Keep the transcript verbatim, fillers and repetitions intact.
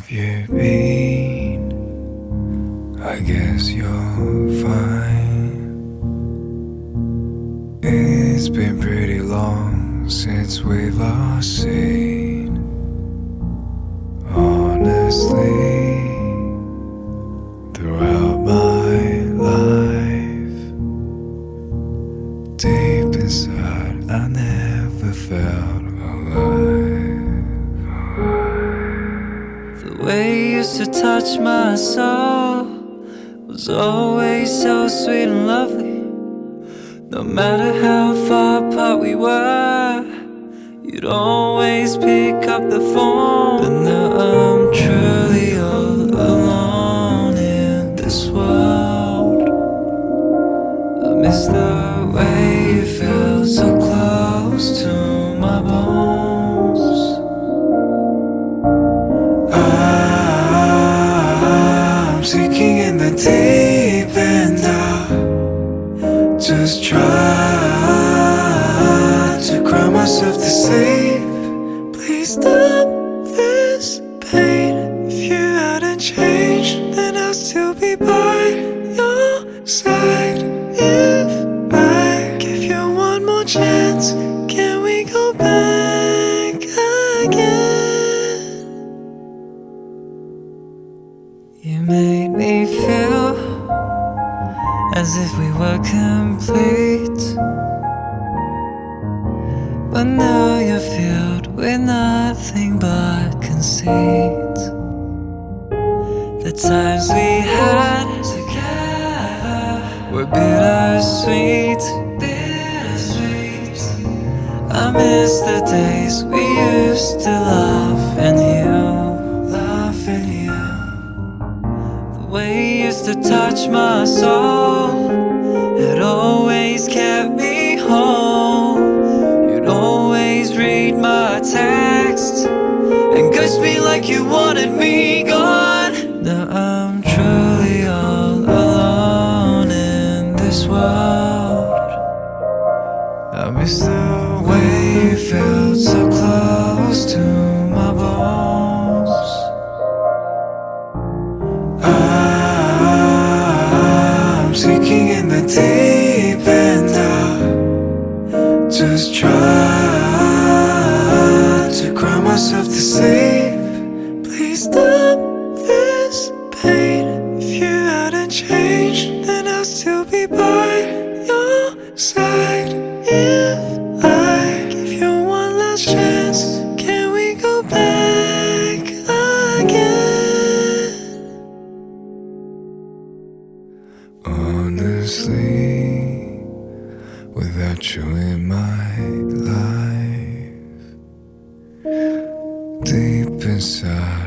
have you been? I guess you're fine. It's been pretty long since we've last seen. Honestly, throughout my life, deep inside I never felt alive. The way you used to touch my soul was always so sweet and lovely. No matter how far apart we were, you'd always pick up the phone. But now I'm truly all alone in this world. I miss the way you felt so close to my bones. I'm sinking in the deep end. I just try to cry myself to sleep. Please stop this pain. If you hadn't changed, then I'll still be by your side. If I give you one more chance, can we go back again? You made me feel as if we were complete, but now you're filled with nothing but conceit. The times we had together were bittersweet, bittersweet. I miss the days we used to laugh and heal, laugh and heal. The way you used to touch my soul had always kept me whole. You'd always read my texts and ghost me like you wanted me gone. Now I'm truly all alone in this world. I miss the way you felt so close to my bones. I'm sinking in the deep end. I just try to cry myself to sleep. Please stop this pain. If you hadn't changed, then I'll still be by your side. If I give you one last chance, can we go back again? Honestly, without you in my life, deep inside